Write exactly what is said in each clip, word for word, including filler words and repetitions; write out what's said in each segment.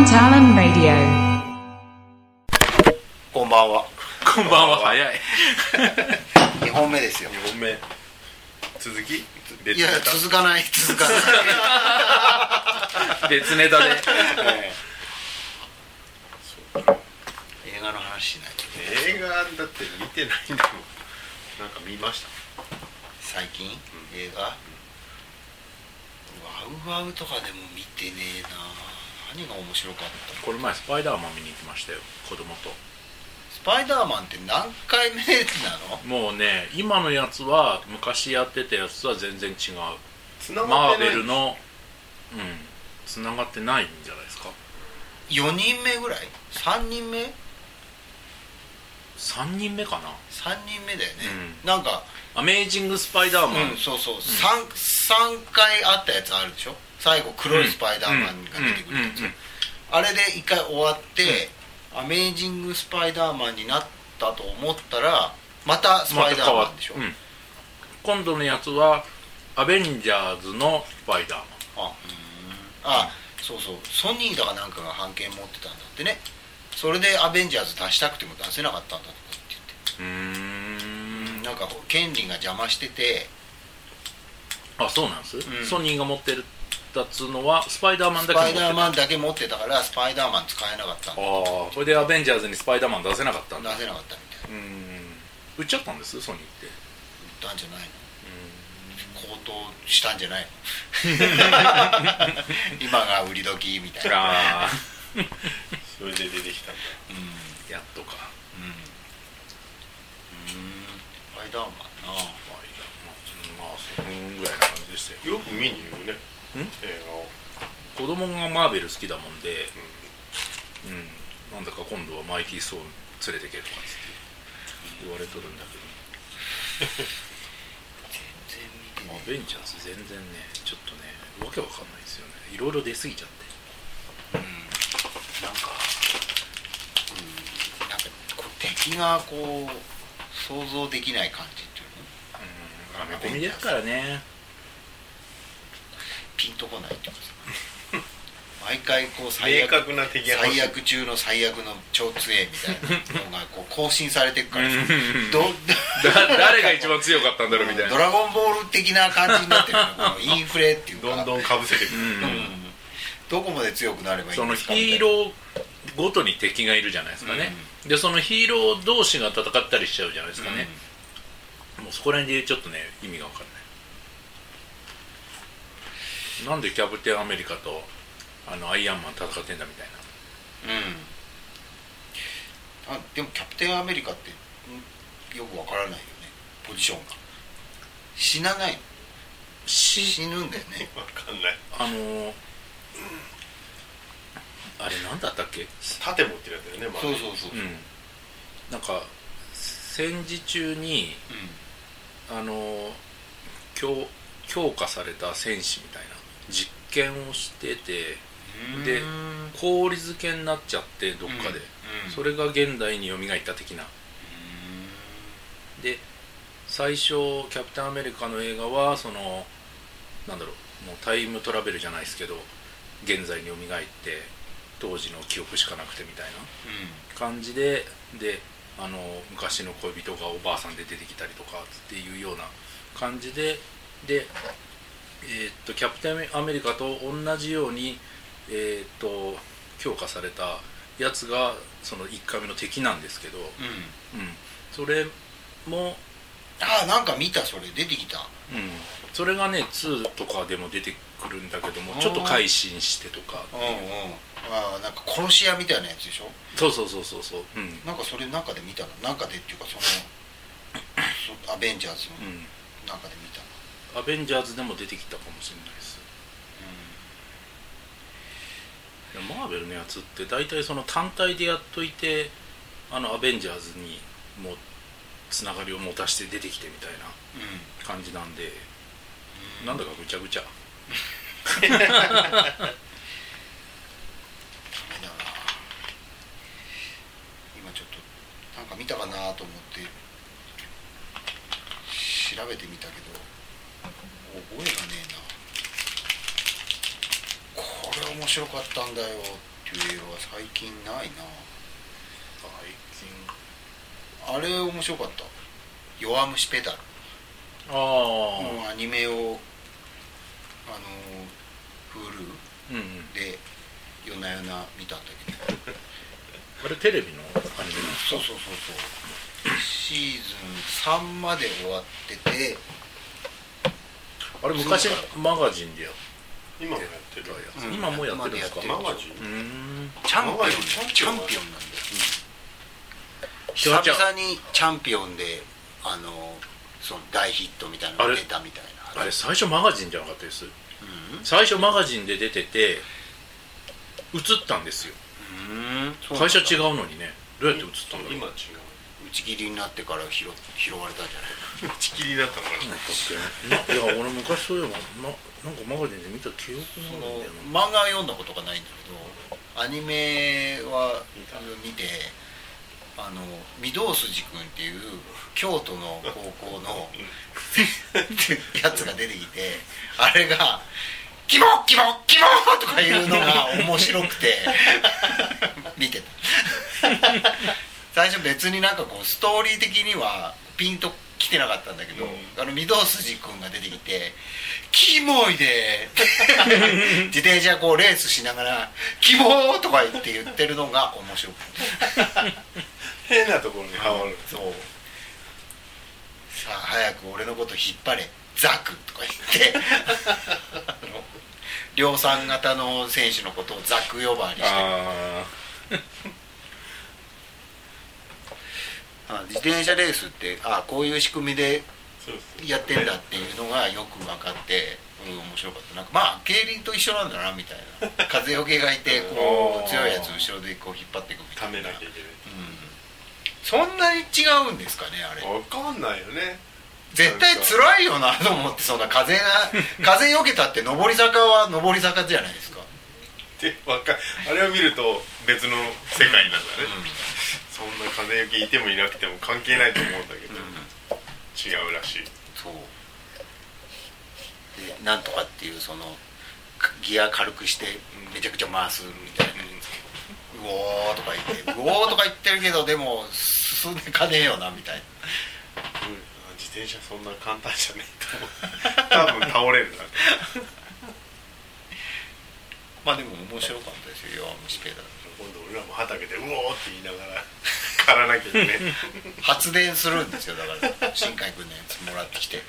Talon Radio。 こんばんは。 こんばんは。早い。 にほんめですよ。 にほんめ。続き？ いや続かない続かない。 別ネタで。 映画の話しないと。 映画だって見てないんだもん。なんか見ました。 最近、うん、映画、うん、ワウワウとかでも見てねえな。何が面白かった？ これ前スパイダーマン見に行きましたよ、子供と。 スパイダーマンって何回目なの？ もうね、今のやつは昔やってたやつとは全然違う。 繋がってない。 マーベルのうんつながってないんじゃないですか。 よにんめぐらい？さんにんめ？ さんにんめかな。 さんにんめだよね、うん、 うん、 なんかアメージングスパイダーマン、 うん、そうそう、うん、3, 3回あったやつあるでしょ。最後黒いスパイダーマンが出てくるやつ、あれでいっかい終わって、うん、アメージングスパイダーマンになったと思ったらまたスパイダーマンでしょ、 まうん、今度のやつはアベンジャーズのスパイダーマン。 あ、うん、あ、そうそう、ソニーだかなんかが版権持ってたんだってね。それでアベンジャーズ出したくても出せなかったんだとかって言って、うーん、なんか権利が邪魔してて。 あ、そうなんです、うん、ソニーが持ってるやつのはスパイダーマンだけ持ってた。スパイダーマンだけ持ってたからスパイダーマン使えなかったんだ。 ああ、それでアベンジャーズにスパイダーマン出せなかったんだ。 出せなかったみたいな。 うん、売っちゃったんですソニーって。 売ったんじゃないの？高騰したんじゃないの？今が売り時みたいな。 あそれで出てきたんだ、 うん、やっとか。 うん、うん、スパイダーマンな。 スパイダーマン、まあそんぐらいな感じでしたよ。 よく見に行くね、 ん？ 映画を。 子供がマーベル好きだもんで、うん、うん、なんだか今度はマイティー・ソーン連れてけとかって言われとるんだけど全然見てない。 アベンジャーズ全然ね、ちょっとね、わけわかんないですよね。いろいろ出過ぎちゃって、うん、 なんか、うん、なんかこう敵がこう想像できない感じっていうの、 うん、アメコミですからね。 ピンとこないっていうかさ毎回こう最悪、 明確な敵が最悪中の最悪の超強えみたいなのがこう更新されていくからさどだ誰が一番強かったんだろうみたいな、 ドラゴンボール的な感じになってるのこのインフレっていうかどんどんかぶせてくる、うんうん、 どこまで強くなればいいんですか。 そのヒーローごとに敵がいるじゃないですかね、うん、でそのヒーロー同士が戦ったりしちゃうじゃないですかね、うん、もうそこら辺でちょっとね意味が分かんない。なんでキャプテンアメリカとあのアイアンマン戦ってんだみたいな。うん。あ、でもキャプテンアメリカってよくわからないよね、ポジションが。死なないの？死ぬんだよね。 わかんない。 あのー、あれなんだったっけ？ 盾持ってるやつだよね、まあ、 そうそうそうそう、 うん、なんか戦時中に、うん、あのー、強強化された戦士みたいな実験をしてて、で氷漬けになっちゃってどっかで、うんうん、それが現代に蘇った的な。で最初キャプテンアメリカの映画はそのなんだろう、もうタイムトラベルじゃないですけど現在に蘇って当時の記憶しかなくてみたいな感じで、であの昔の恋人がおばあさんで出てきたりとかっていうような感じで、でえー、っとキャプテンアメリカと同じように、えー、っと強化されたやつがそのいっかいめの敵なんですけど、うんうん、それもああ、なんか見た、それ出てきた、 うん、それがねツーとかでも出てくるんだけども、ちょっと改心してとか、 うんうん、ああ、なんか殺し屋みたいなやつでしょ。 そうそうそうそうそう、うん、 なんかそれ中で見たの、中でっていうかそのアベンジャーズの中で見たの、 うん、アベンジャーズでも出てきたかもしれないです、うん、いやマーベルのやつって大体その単体でやっといて、あのアベンジャーズにもうつながりを持たして出てきてみたいな感じなんで、うん、なんだかぐちゃぐちゃダメだな。今ちょっとなんか見たかなと思って調べてみたけど覚えがねえな。これ面白かったんだよっっていう映画は最近ないな。 最近あれ面白かった。弱虫ペダル。 あもうアニメをあの Hulu うんうんで夜な夜な見たんだけどあれテレビのアニメなんですか？ そうそうそうそうシーズンさんまで終わってて、 あれ昔マガジンでやっ今もやってるたやつ、 うん今もやってるんですか？ 今マガジンうーんチャンピオンマガジンチャンピオンなんだよ、 うん、 久々にチャンピオンであのその大ヒットみたいなのが出たみたいな。 あれ最初マガジンじゃなかったです。 うん、 最初マガジンで出てて映ったんですよ。 うん会社違ううのにね、どうやって映ったんだろう。 今違う打ち切りになってから拾拾われたんじゃない？ 打ち切りになったのかな。 いや俺昔そういえばななんかマガジンで見た記憶そのがあるんだよ漫画は読んだことがないんだけど、アニメは見て、あの御堂筋くんっていう京都の高校のやつが出てきて、あれが「キモキモキモ!」とかいうのが面白くて見てた。最初別になんかこうストーリー的にはピンと来てなかったんだけど、うん、あの御堂筋くんが出てきて「キモいで!」自転車こうレースしながら「キモ!」とか言って言ってるのが面白くて変なところにハマる。 そうさあ早く俺のこと引っ張れザクとか言って量産型の選手のことをザク呼ばわりしてああ自転車レースってあこういう仕組みでやってんだっていうのがよく分かって、うん、面白かった。なんかまあ競輪と一緒なんだなみたいな風よけがいてこう強いやつ後ろでこう引っ張っていくみたいな。 ためなきゃいけない、 うん、そんなに違うんですかねあれ。 分かんないよね。 絶対辛いよなと思って。そんな風が風よけたって上り坂は上り坂じゃないですか。 でわかあれを見ると別の世界なんだね、うん、そんな風よけいてもいなくても関係ないと思うんだけど、うん、違うらしい。 そうでなんとかっていうそのギア軽くしてめちゃくちゃ回すみたいな、うん、うおーとか言ってうおーとか言ってるけどでも進んでかねえよなみたいな、 うん、自転車そんな簡単じゃねえと思う多分倒れるなまあでも面白かったですよ弱虫ペダル。 今度俺らも畑でうおーって言いながら刈らなきゃいけない発電するんですよ。だから新海君のやつもらってきて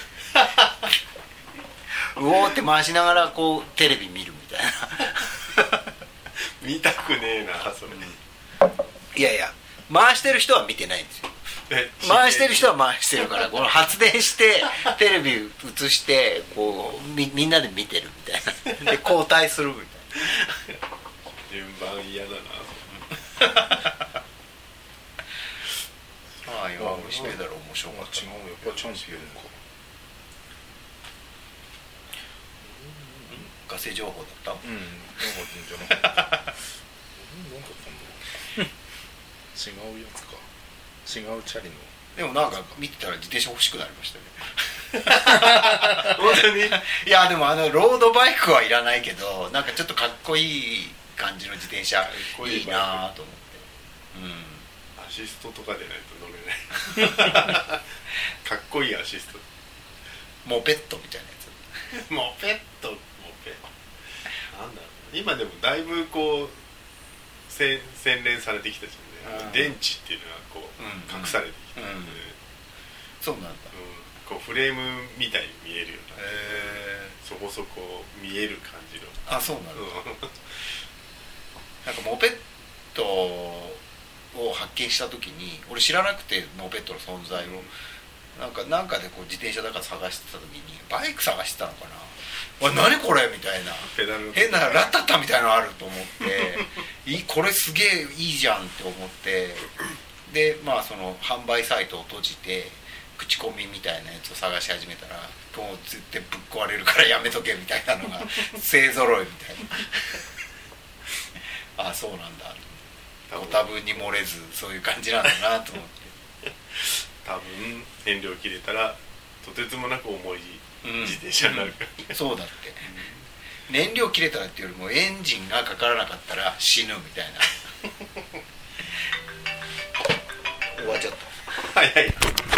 うおーって回しながらこうテレビ見るみたいな見たくねえなそれ、うん、 いやいや回してる人は見てないんですよ。回してる人は回してるからこの発電してテレビ映してこう み, みんなで見てるみたいなで交代するみたいな順番嫌だなああ弱虫ペダル面白かった。 違うやっぱチャンピオンか。 ガセ情報だった。 うんなんかじゃなかったなんかかな違うやつか。違うチャリの。 でもなんか見てたら自転車欲しくなりましたね本当に。 いやでもあのロードバイクはいらないけどなんかちょっとかっこいい感じの自転車いいなと思って、 うん、アシストとかでないと乗れないかっこいいアシストモペットみたいなやつモペットモペなんだろう今でもだいぶこう洗練されてきたじゃんね。電池っていうのはこう、うん、隠されてきた、うんうん、 そうなんだ、うん、 こうフレームみたいに見えるような、 へーそこそこ見える感じの。 あそうなんだ、うん、なんかモペットを発見した時に俺知らなくてモペットの存在を、うん、なんかなんかでこう自転車だから探してた時にバイク探してたのかなおい何これみたいなペダル変なラッタッタみたいなのあると思っていこれすげえいいじゃんって思ってでまあその販売サイトを閉じて口コミみたいなやつを探し始めたらもう絶対ぶっ壊れるからやめとけみたいなのが勢ぞろいみたいなあそうなんだご多分に漏れずそういう感じなんだなと思って多分燃料切れたらとてつもなく重い自転車になるから、 うんうん、そうだって燃料切れたらっていうよりもエンジンがかからなかったら死ぬみたいな終わっちゃった早い